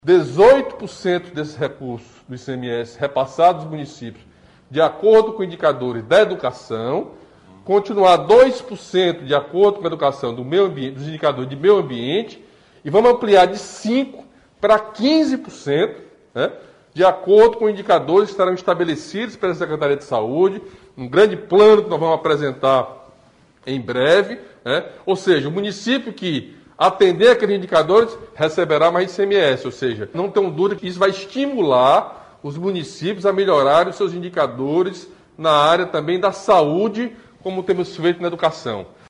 18% desses recursos do ICMS repassados aos municípios de acordo com indicadores da educação, continuar 2% de acordo com a educação do meio ambiente, dos indicadores de meio ambiente, e vamos ampliar de 5% para 15%, né, de acordo com indicadores que estarão estabelecidos pela Secretaria de Saúde, um grande plano que nós vamos apresentar em breve, né? Ou seja, o município que atender aqueles indicadores receberá mais ICMS, ou seja, não tenham dúvida que isso vai estimular os municípios a melhorarem os seus indicadores na área também da saúde, como temos feito na educação.